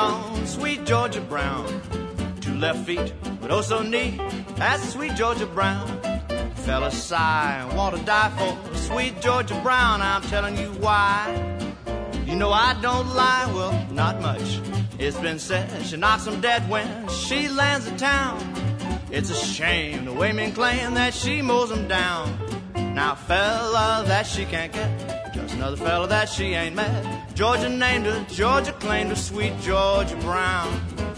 on, sweet Georgia Brown. 2 left feet, but oh so neat, that's sweet Georgia Brown. Fellas sigh and want to die for sweet Georgia Brown. I'm telling you why. You know I don't lie, well, not much. It's been said she knocks 'em dead when she lands in town. It's a shame the way men claim that she mows 'em down. Now fella that she can't get, just another fella that she ain't met. Georgia named her, Georgia claimed her, sweet Georgia Brown.